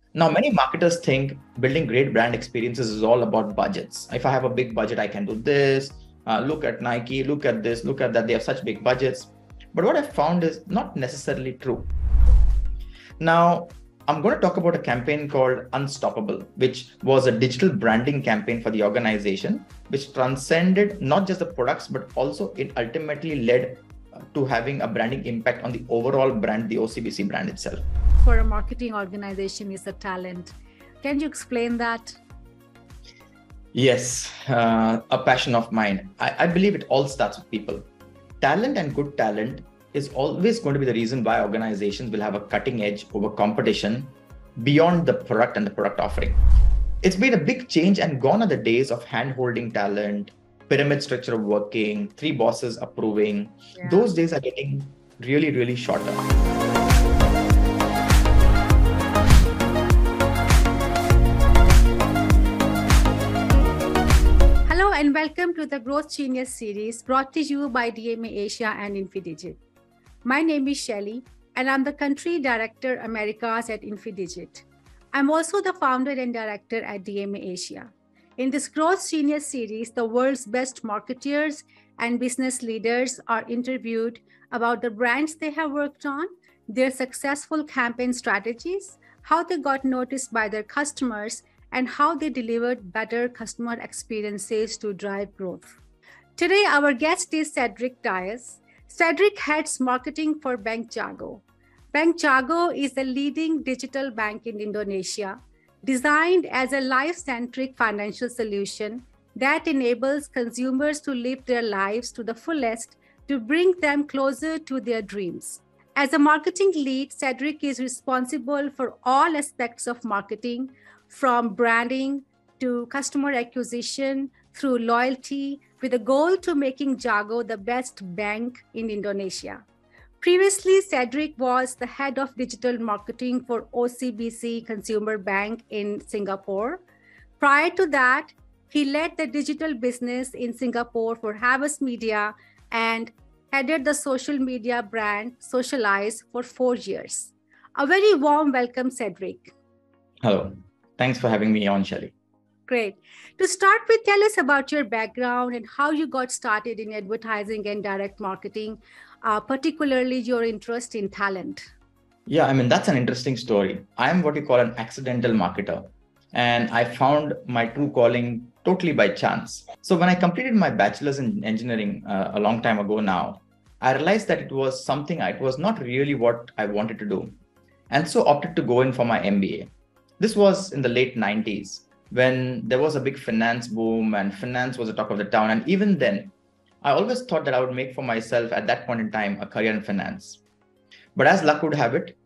Now, many marketers think building great brand experiences is all about budgets. If I have a big budget, I can do this. Look at Nike, look at this, look at that. They have such big budgets. But what I've found is not necessarily true. Now, I'm going to talk about a campaign called Unstoppable, which was a digital branding campaign for the organization, which transcended not just the products, but also it ultimately led to having a branding impact on the overall brand, the OCBC brand itself. For a marketing organization is a talent. Can you explain that? Yes, a passion of mine. I believe it all starts with people. Talent and good talent is always going to be the reason why organizations will have a cutting edge over competition beyond the product and the product offering. It's been a big change, and gone are the days of hand-holding talent, pyramid structure of working, three bosses approving. Yeah. Those days are getting really, really shorter. Hello and welcome to the Growth Genius series brought to you by DMA Asia and Infidigit. My name is Shelly and I'm the Country Director Americas at Infidigit. I'm also the founder and director at DMA Asia. In this Growth Genius series, the world's best marketers and business leaders are interviewed about the brands they have worked on, their successful campaign strategies, how they got noticed by their customers, and how they delivered better customer experiences to drive growth. Today, our guest is Cedric Dias. Cedric heads marketing for Bank Jago. Bank Jago is the leading digital bank in Indonesia, designed as a life-centric financial solution that enables consumers to live their lives to the fullest to bring them closer to their dreams. As a marketing lead, Cedric is responsible for all aspects of marketing, from branding to customer acquisition through loyalty, with a goal to making Jago the best bank in Indonesia. Previously, Cedric was the head of digital marketing for OCBC Consumer Bank in Singapore. Prior to that, he led the digital business in Singapore for Havas Media and headed the social media brand Socialize for 4 years. A very warm welcome, Cedric. Hello. Thanks for having me on, Shelly. Great. To start with, tell us about your background and how you got started in advertising and direct marketing, particularly your interest in talent. Yeah, I mean, that's an interesting story. I'm what you call an accidental marketer, and I found my true calling totally by chance. So when I completed my bachelor's in engineering a long time ago now, I realized that it was it was not really what I wanted to do, and so opted to go in for my MBA. This was in the late 90s when there was a big finance boom and finance was the talk of the town. And even then, I always thought that I would make for myself at that point in time a career in finance. But as luck would have it,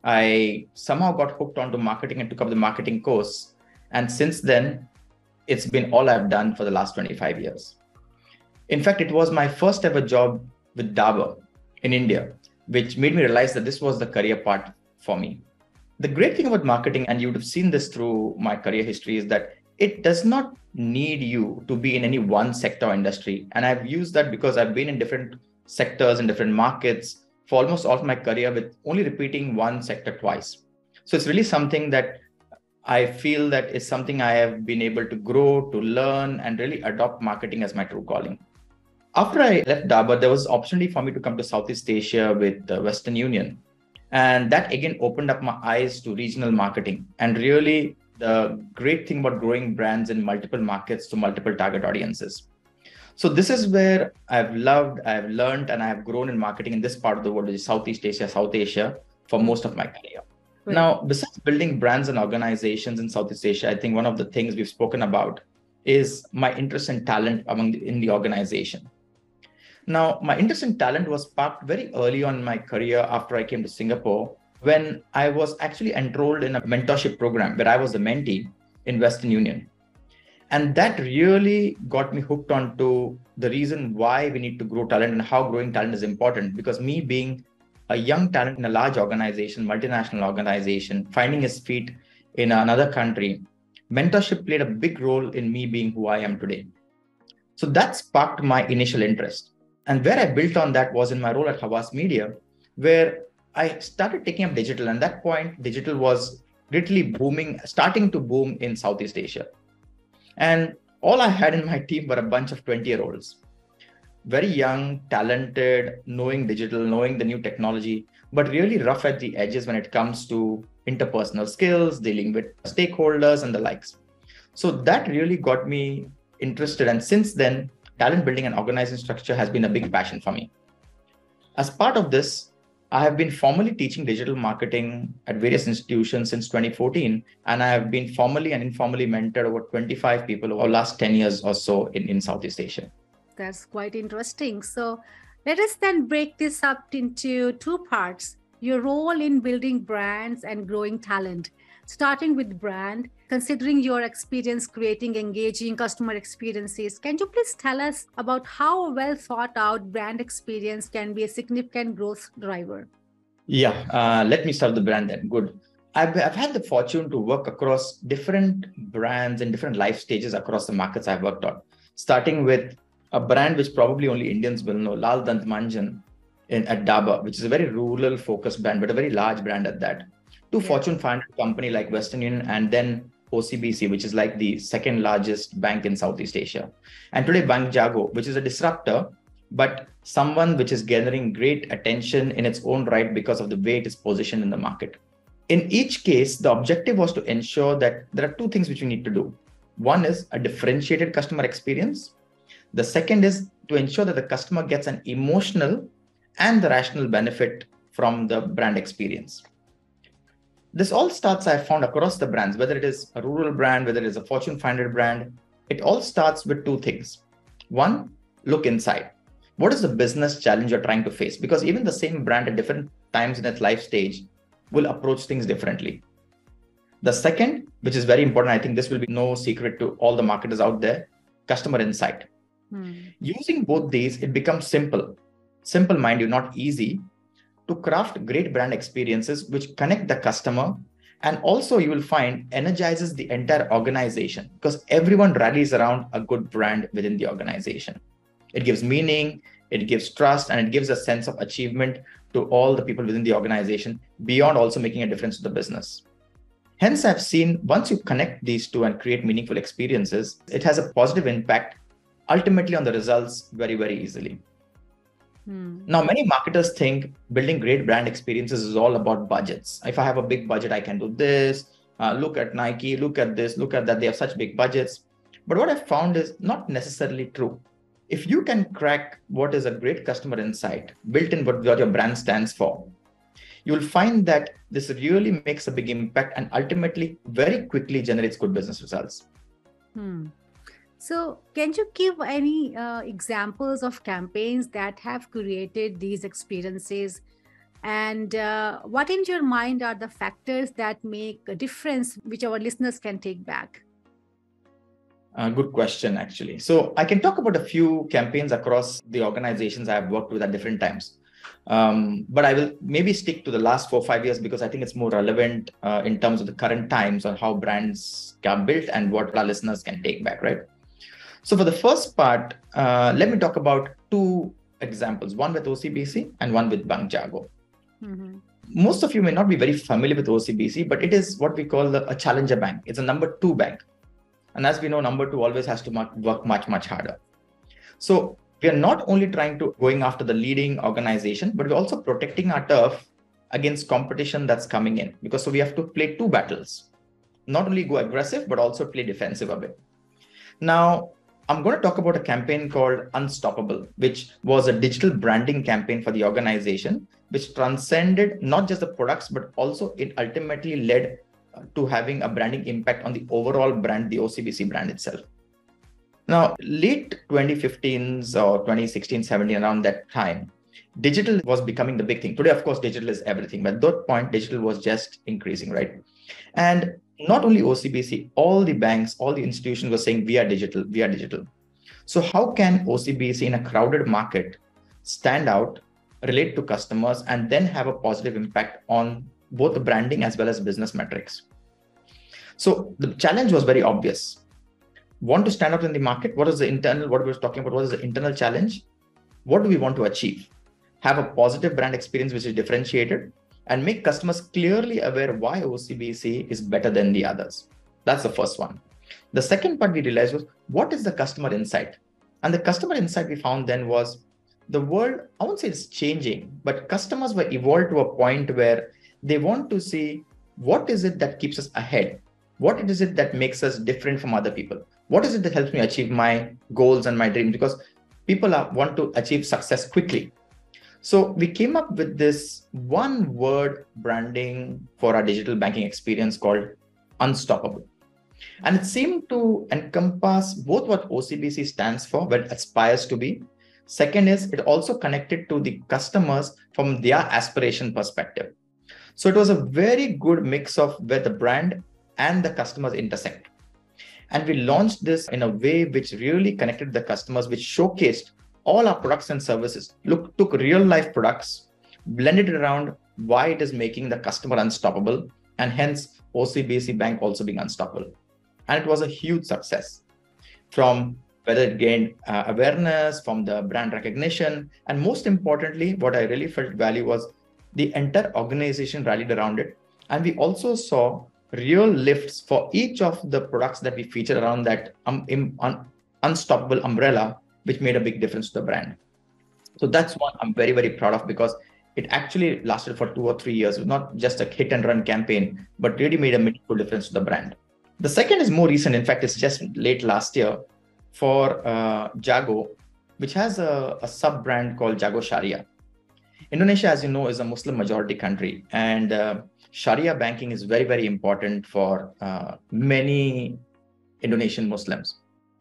I somehow got hooked onto marketing and took up the marketing course. And since then, it's been all I've done for the last 25 years. In fact, it was my first ever job with Dabur in India, which made me realize that this was the career path for me. The great thing about marketing, and you would have seen this through my career history, is that it does not need you to be in any one sector or industry. And I've used that because I've been in different sectors and different markets for almost all of my career with only repeating one sector twice. So it's really something that I feel that is something I have been able to grow, to learn, and really adopt marketing as my true calling. After I left Dabur, there was an opportunity for me to come to Southeast Asia with the Western Union. And that again opened up my eyes to regional marketing and really the great thing about growing brands in multiple markets to multiple target audiences. So this is where I've loved, I've learned, and I have grown in marketing in this part of the world, which is Southeast Asia, South Asia, for most of my career. Right. Now, besides building brands and organizations in Southeast Asia, I think one of the things we've spoken about is my interest in talent in the organization. Now, my interest in talent was sparked very early on in my career after I came to Singapore, when I was actually enrolled in a mentorship program where I was the mentee in Western Union. And that really got me hooked onto the reason why we need to grow talent and how growing talent is important. Because me being a young talent in a large organization, multinational organization, finding his feet in another country, mentorship played a big role in me being who I am today. So that sparked my initial interest. And where I built on that was in my role at Havas Media, where I started taking up digital. And at that point, digital was literally booming, starting to boom in Southeast Asia. And all I had in my team were a bunch of 20-year-olds, very young, talented, knowing digital, knowing the new technology, but really rough at the edges when it comes to interpersonal skills, dealing with stakeholders and the likes. So that really got me interested. And since then, talent building and organizing structure has been a big passion for me. As part of this, I have been formally teaching digital marketing at various institutions since 2014, and I have been formally and informally mentored over 25 people over the last 10 years or so in Southeast Asia. That's quite interesting. So let us then break this up into two parts: your role in building brands and growing talent. Starting with brand, considering your experience creating engaging customer experiences, can you please tell us about how a well thought out brand experience can be a significant growth driver? Yeah, let me start with the brand then. Good. I've had the fortune to work across different brands and different life stages across the markets I've worked on, starting with a brand which probably only Indians will know, Lal Dant Manjan at Dabur, which is a very rural focused brand, but a very large brand at that, to Fortune 500 company like Western Union, and then OCBC, which is like the second largest bank in Southeast Asia. And today Bank Jago, which is a disruptor, but someone which is gathering great attention in its own right because of the way it is positioned in the market. In each case, the objective was to ensure that there are two things which we need to do. One is a differentiated customer experience. The second is to ensure that the customer gets an emotional and the rational benefit from the brand experience. This all starts, I found, across the brands, whether it is a rural brand, whether it is a Fortune 500 brand, it all starts with two things. One, look inside. What is the business challenge you're trying to face? Because even the same brand at different times in its life stage will approach things differently. The second, which is very important, I think this will be no secret to all the marketers out there, customer insight. Using both these, it becomes simple. Simple, mind you, not easy, to craft great brand experiences which connect the customer, and also you will find energizes the entire organization because everyone rallies around a good brand within the organization. It gives meaning, it gives trust, and it gives a sense of achievement to all the people within the organization beyond also making a difference to the business. Hence, I've seen once you connect these two and create meaningful experiences, it has a positive impact ultimately on the results very, very easily. Now, many marketers think building great brand experiences is all about budgets. If I have a big budget, I can do this. Look at Nike, look at this, look at that. They have such big budgets. But what I've found is not necessarily true. If you can crack what is a great customer insight built in what your brand stands for, you will find that this really makes a big impact and ultimately very quickly generates good business results. So can you give any examples of campaigns that have created these experiences? And what in your mind are the factors that make a difference which our listeners can take back? Good question, actually. So I can talk about a few campaigns across the organizations I have worked with at different times. But I will maybe stick to the last 4 or 5 years because I think it's more relevant in terms of the current times on how brands are built and what our listeners can take back, right? So for the first part, let me talk about two examples, one with OCBC and one with Bank Jago. Most of you may not be very familiar with OCBC, but it is what we call a challenger bank. It's a number 2 bank. And as we know, number 2 always has to work much, much harder. So we are not only trying to going after the leading organization, but we're also protecting our turf against competition that's coming in. Because so we have to play two battles, not only go aggressive, but also play defensive a bit. Now, I'm going to talk about a campaign called Unstoppable, which was a digital branding campaign for the organization, which transcended not just the products, but also it ultimately led to having a branding impact on the overall brand, the OCBC brand itself. Now, late 2015s or 2016, 17, around that time, digital was becoming the big thing. Today, of course, digital is everything. But at that point, digital was just increasing, right? And not only OCBC, all the banks, all the institutions were saying, we are digital, we are digital. So how can OCBC in a crowded market stand out, relate to customers, and then have a positive impact on both the branding as well as business metrics? So the challenge was very obvious. Want to stand out in the market? What is the internal, what we were talking about, what is the internal challenge? What do we want to achieve? Have a positive brand experience which is differentiated, and make customers clearly aware why OCBC is better than the others. That's the first one. The second part we realized was, what is the customer insight? And the customer insight we found then was, the world, I won't say it's changing, but customers were evolved to a point where they want to see, what is it that keeps us ahead? What is it that makes us different from other people? What is it that helps me achieve my goals and my dreams? Because people want to achieve success quickly. So we came up with this one word branding for our digital banking experience called Unstoppable. And it seemed to encompass both what OCBC stands for, what it aspires to be. Second is, it also connected to the customers from their aspiration perspective. So it was a very good mix of where the brand and the customers intersect. And we launched this in a way which really connected the customers, which showcased all our products and services. Took real life products, blended it around why it is making the customer unstoppable, and hence OCBC Bank also being unstoppable. And it was a huge success, from whether it gained awareness, from the brand recognition. And most importantly, what I really felt value was the entire organization rallied around it. And we also saw real lifts for each of the products that we featured around that unstoppable umbrella, which made a big difference to the brand. So that's one I'm very, very proud of, because it actually lasted for 2 or 3 years. It was not just a hit and run campaign, but really made a meaningful difference to the brand. The second is more recent. In fact, it's just late last year for Jago, which has a sub-brand called Jago Sharia. Indonesia, as you know, is a Muslim majority country, and Sharia banking is very, very important for many Indonesian Muslims.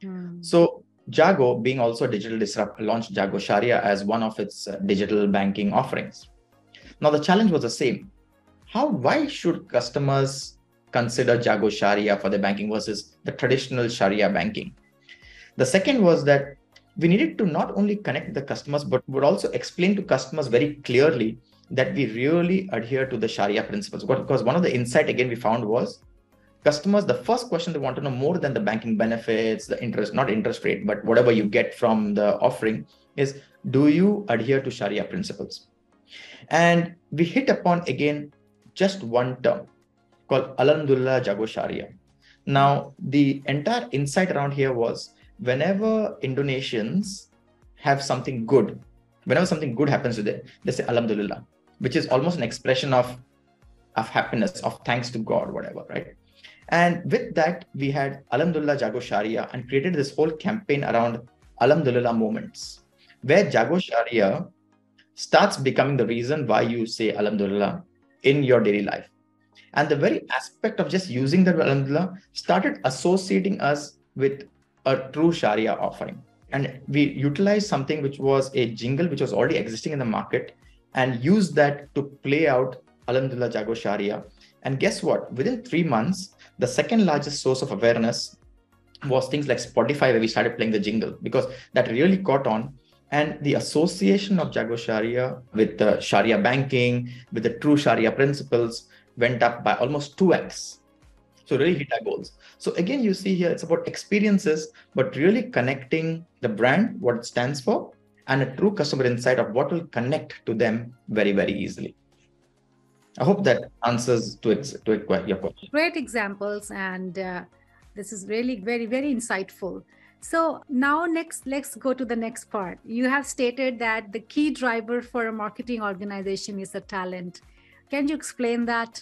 So Jago, being also a digital disruptor, launched Jago Sharia as one of its digital banking offerings. Now, the challenge was the same. Why should customers consider Jago Sharia for their banking versus the traditional Sharia banking? The second was that we needed to not only connect the customers, but would also explain to customers very clearly that we really adhere to the Sharia principles. Because one of the insight again we found was, customers, the first question they want to know more than the banking benefits, the interest, not interest rate, but whatever you get from the offering, is, do you adhere to Sharia principles? And we hit upon again just one term called Alhamdulillah Jago Sharia. Now, the entire insight around here was, whenever Indonesians have something good, whenever something good happens to them, they say Alhamdulillah, which is almost an expression of happiness, of thanks to God, whatever, right? And with that, we had Alhamdulillah Jago Sharia and created this whole campaign around Alhamdulillah moments, where Jago Sharia starts becoming the reason why you say Alhamdulillah in your daily life. And the very aspect of just using the Alhamdulillah started associating us with a true Sharia offering. And we utilized something which was a jingle which was already existing in the market, and used that to play out Alhamdulillah Jago Sharia. And guess what? Within 3 months, the second largest source of awareness was things like Spotify, where we started playing the jingle, because that really caught on. And the association of Jago Sharia with the Sharia banking, with the true Sharia principles, went up by almost 2x. So really hit our goals. So again, you see here, it's about experiences, but really connecting the brand, what it stands for, and a true customer insight of what will connect to them very, very easily. I hope that answers to your question. Great examples, and this is really very, very insightful. So now let's go to the next part. You have stated that the key driver for a marketing organization is the talent. Can you explain that?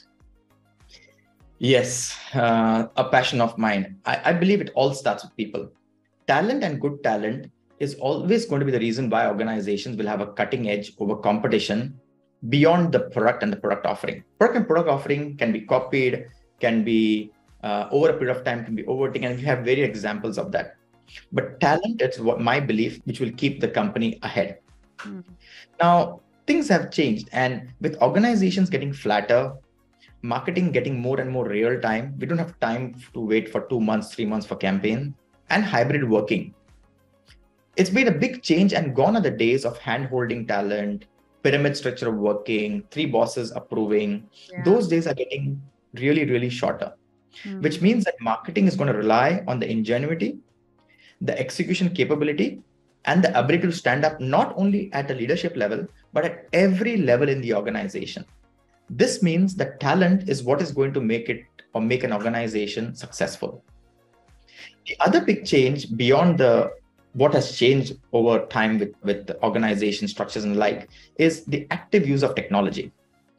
Yes, a passion of mine. I believe it all starts with people. Talent, and good talent, is always going to be the reason why organizations will have a cutting edge over competition beyond the product and the product offering. Product and product offering can be copied, can be over a period of time, can be overtaken, and we have various examples of that. But talent, it's what my belief, which will keep the company ahead. Now, things have changed, and with organizations getting flatter, marketing getting more and more real time, we don't have time to wait for 2 months, 3 months for campaign, and hybrid working. It's been a big change, and gone are the days of hand-holding talent, pyramid structure of working, 3 bosses approving. Yeah. Those days are getting really, really shorter, which means that marketing is going to rely on the ingenuity, the execution capability, and the ability to stand up not only at the leadership level, but at every level in the organization. This means that talent is what is going to make it or make an organization successful. The other big change beyond the what has changed over time with the organization structures and like is the active use of technology.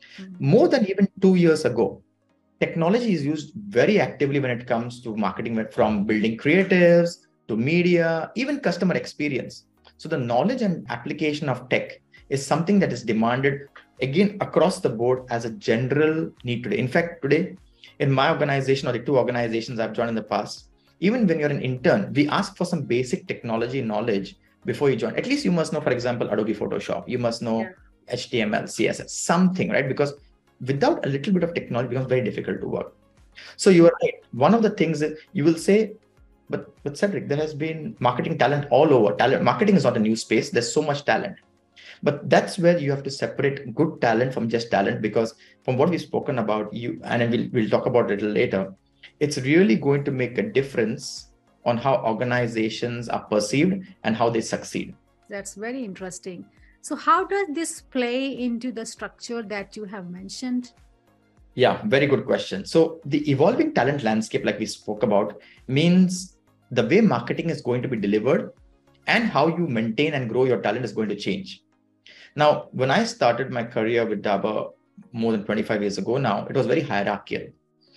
More than even 2 years ago, technology is used very actively when it comes to marketing, from building creatives to media, even customer experience. So the knowledge and application of tech is something that is demanded again across the board as a general need today. In fact, today in my organization or the two organizations I've joined in the past, even when you're an intern, we ask for some basic technology knowledge before you join. At least you must know, for example, Adobe Photoshop. You must know HTML, CSS, something, right? Because without a little bit of technology, it becomes very difficult to work. So you are right. One of the things that you will say, but Cedric, there has been marketing talent all over. Talent marketing is not a new space. There's so much talent. But that's where you have to separate good talent from just talent, because from what we've spoken about, and we'll talk about it a little later, it's really going to make a difference on how organizations are perceived and how they succeed. That's very interesting. So how does this play into the structure that you have mentioned? Yeah, very good question. So the evolving talent landscape, like we spoke about, means the way marketing is going to be delivered and how you maintain and grow your talent is going to change. Now, when I started my career with Dabur more than 25 years ago now, it was very hierarchical.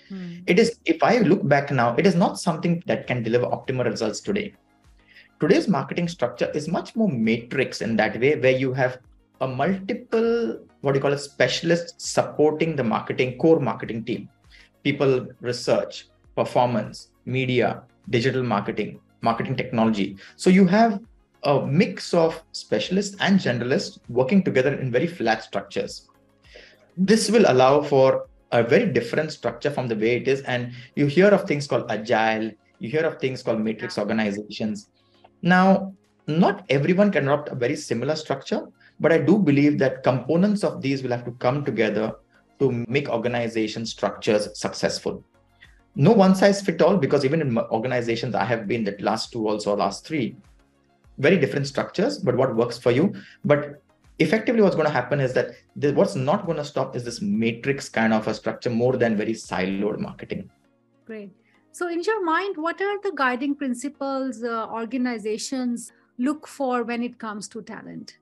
It is, if I look back now, it is not something that can deliver optimal results today. Today's marketing structure is much more matrix in that way, where you have a multiple, what you call it, specialists supporting the marketing, core marketing team. People, research, performance, media, digital marketing, marketing technology. So you have a mix of specialists and generalists working together in very flat structures. This will allow for a very different structure from the way it is. And you hear of things called agile, you hear of things called matrix organizations. Now, not everyone can adopt a very similar structure, but I do believe that components of these will have to come together to make organization structures successful. No one size fit all, because even in organizations I have been, that last two, also last three, very different structures, but what works for you. But effectively what's going to happen is that what's not going to stop is this matrix kind of a structure more than very siloed marketing. Great. So in your mind, what are the guiding principles organizations look for when it comes to talent?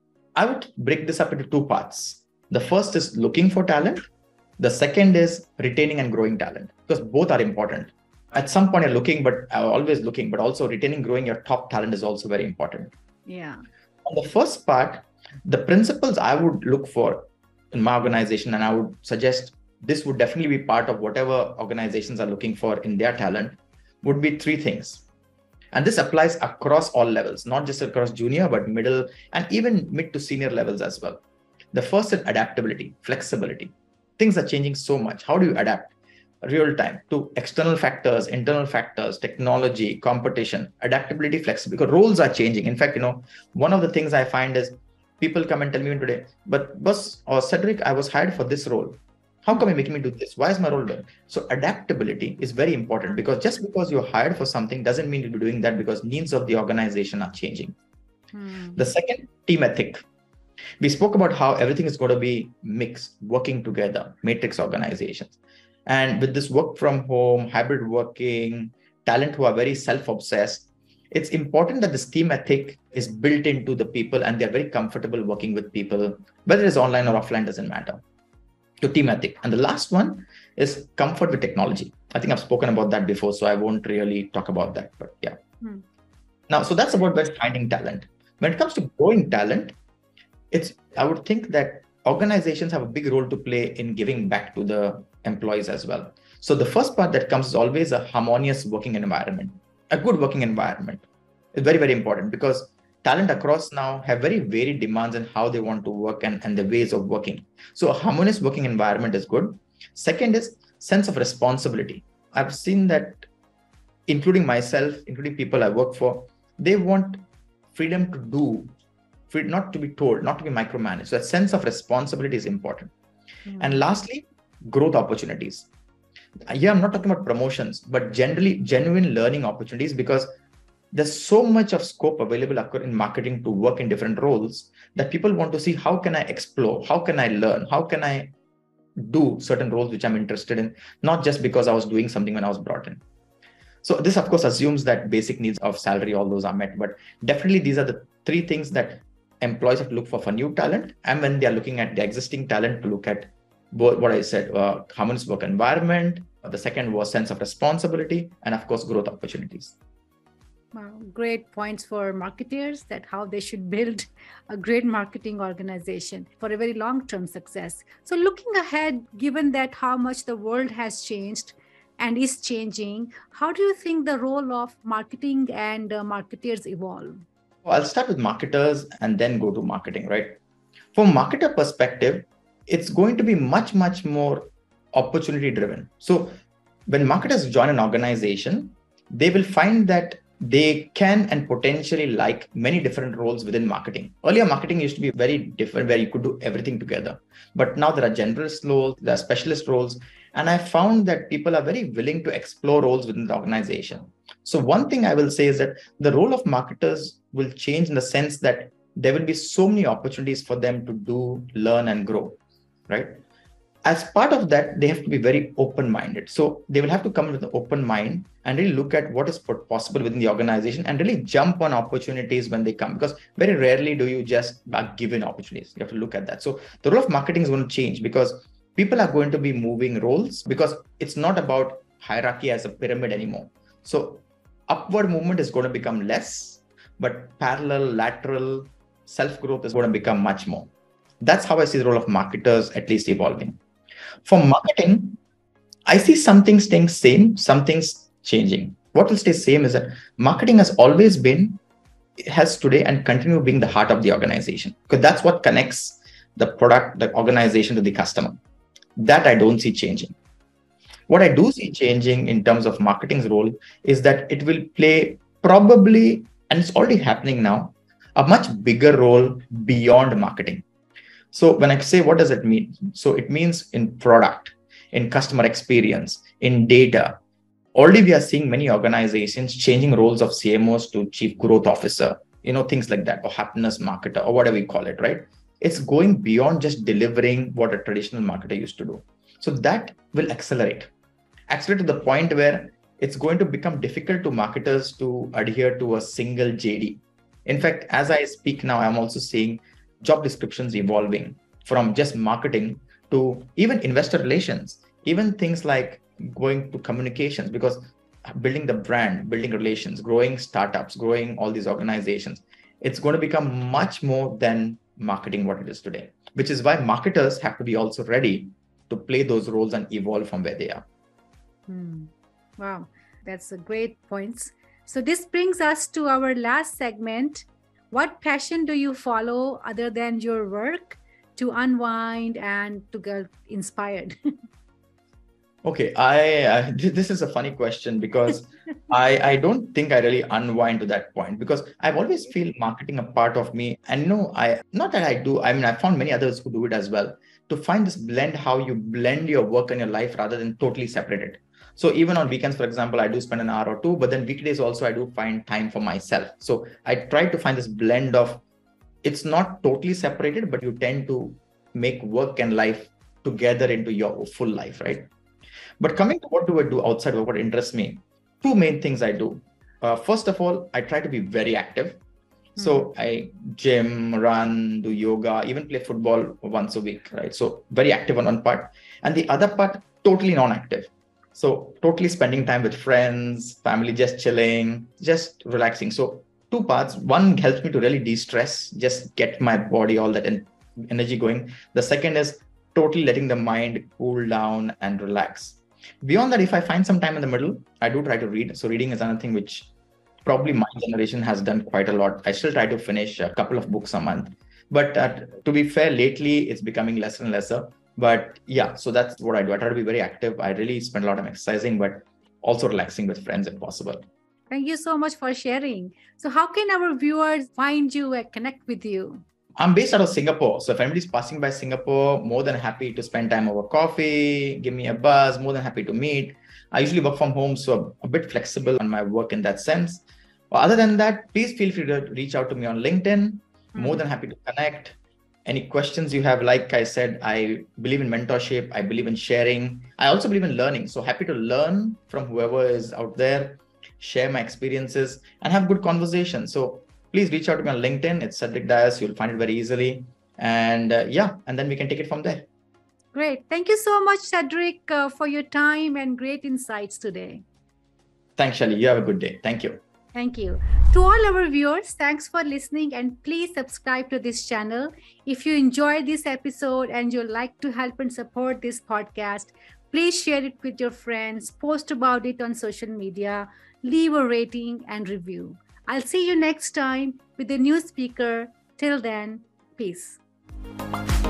I would break this up into two parts. The first is looking for talent. The second is retaining and growing talent, because both are important. At some point you're looking, but always looking, but also retaining, growing your top talent is also very important. Yeah. On the first part, the principles I would look for in my organization, and I would suggest this would definitely be part of whatever organizations are looking for in their talent, would be three things. And this applies across all levels, not just across junior, but middle and even mid to senior levels as well. The first is adaptability, flexibility. Things are changing so much. How do you adapt real time to external factors, internal factors, technology, competition, adaptability, flexibility, because roles are changing. In fact, one of the things I find is people come and tell me today, but boss or Cedric, I was hired for this role. How come you're making me do this? Why is my role done? So adaptability is very important, because just because you're hired for something doesn't mean you'll be doing that, because needs of the organization are changing. The second, team ethic. We spoke about how everything is going to be mixed, working together, matrix organizations. And with this work from home, hybrid working, talent who are very self-obsessed, it's important that this team ethic is built into the people and they're very comfortable working with people, whether it's online or offline, doesn't matter. To team ethic. And the last one is comfort with technology. I think I've spoken about that before, so I won't really talk about that, but yeah. Now, so that's about finding talent. When it comes to growing talent, I would think that organizations have a big role to play in giving back to the employees as well. So the first part that comes is always a harmonious working environment. A good working environment is very, very important, because talent across now have very varied demands on how they want to work and the ways of working. So a harmonious working environment is good. Second is sense of responsibility. I've seen that, including myself, including people I work for, they want freedom to do, not to be told, not to be micromanaged. So a sense of responsibility is important. And lastly, growth opportunities. Yeah, I'm not talking about promotions, but generally genuine learning opportunities, because there's so much of scope available in marketing to work in different roles that people want to see, how can I explore? How can I learn? How can I do certain roles which I'm interested in, not just because I was doing something when I was brought in. So this, of course, assumes that basic needs of salary, all those are met. But definitely these are the three things that employees have to look for new talent. And when they are looking at the existing talent, to look at both what I said, harmonious work environment. The second was sense of responsibility, and of course, growth opportunities. Wow, great points for marketers, that how they should build a great marketing organization for a very long-term success. So looking ahead, given that how much the world has changed and is changing, how do you think the role of marketing and marketers evolve? I'll start with marketers and then go to marketing, right? From marketer perspective, it's going to be much, much more opportunity driven. So when marketers join an organization, they will find that they can and potentially like many different roles within marketing. Earlier, marketing used to be very different, where you could do everything together. But now there are generalist roles, there are specialist roles. And I found that people are very willing to explore roles within the organization. So one thing I will say is that the role of marketers will change in the sense that there will be so many opportunities for them to do, learn, and grow, right? As part of that, they have to be very open-minded. So they will have to come with an open mind and really look at what is possible within the organization and really jump on opportunities when they come, because very rarely do you just given opportunities. You have to look at that. So the role of marketing is going to change because people are going to be moving roles, because it's not about hierarchy as a pyramid anymore. So upward movement is going to become less, but parallel, lateral, self-growth is going to become much more. That's how I see the role of marketers at least evolving. For marketing, I see some things staying same, some things changing. What will stay same is that marketing has always been, has today and continue being the heart of the organization, because that's what connects the product, the organization to the customer. That I don't see changing. What I do see changing in terms of marketing's role is that it will play probably, and it's already happening now, a much bigger role beyond marketing. So when I say, what does it mean? So it means in product, in customer experience, in data. Already we are seeing many organizations changing roles of CMOs to chief growth officer, things like that, or happiness marketer, or whatever we call it, right? It's going beyond just delivering what a traditional marketer used to do. So that will accelerate to the point where it's going to become difficult to marketers to adhere to a single JD. In fact, as I speak now, I'm also seeing job descriptions evolving from just marketing to even investor relations, even things like going to communications, because building the brand, building relations, growing startups, growing all these organizations, it's going to become much more than marketing what it is today, which is why marketers have to be also ready to play those roles and evolve from where they are. Wow, that's a great points. So this brings us to our last segment. What passion do you follow other than your work to unwind and to get inspired? Okay, this is a funny question because I don't think I really unwind to that point, because I've always feel marketing a part of me. And not that I do, I found many others who do it as well, to find this blend, how you blend your work and your life rather than totally separate it. So even on weekends, for example, I do spend an hour or two, but then weekdays also I do find time for myself. So I try to find this blend of, it's not totally separated, but you tend to make work and life together into your full life, right? But coming to what do I do outside of what interests me, two main things I do. First of all, I try to be very active. So I gym, run, do yoga, even play football once a week, right? So very active on one part. And the other part, totally non-active. So totally spending time with friends, family, just chilling, just relaxing. So two parts. One helps me to really de-stress, just get my body, all that energy going. The second is totally letting the mind cool down and relax. Beyond that, if I find some time in the middle, I do try to read. So reading is another thing which probably my generation has done quite a lot. I still try to finish a couple of books a month. But to be fair, lately it's becoming lesser and lesser. But yeah, so that's what I do. I try to be very active. I really spend a lot of exercising, but also relaxing with friends if possible. Thank you so much for sharing. So how can our viewers find you and connect with you? I'm based out of Singapore. So if anybody's passing by Singapore, more than happy to spend time over coffee, give me a buzz, more than happy to meet. I usually work from home, so a bit flexible on my work in that sense. Other than that, please feel free to reach out to me on LinkedIn. More than happy to connect. Any questions you have, like I said, I believe in mentorship. I believe in sharing. I also believe in learning. So happy to learn from whoever is out there, share my experiences, and have good conversations. So please reach out to me on LinkedIn. It's Cedric Dias. You'll find it very easily. And and then we can take it from there. Great. Thank you so much, Cedric, for your time and great insights today. Thanks, Shelly. You have a good day. Thank you. Thank you. To all our viewers, thanks for listening, and please subscribe to this channel. If you enjoyed this episode and you'd like to help and support this podcast, please share it with your friends, post about it on social media, leave a rating and review. I'll see you next time with a new speaker. Till then, peace.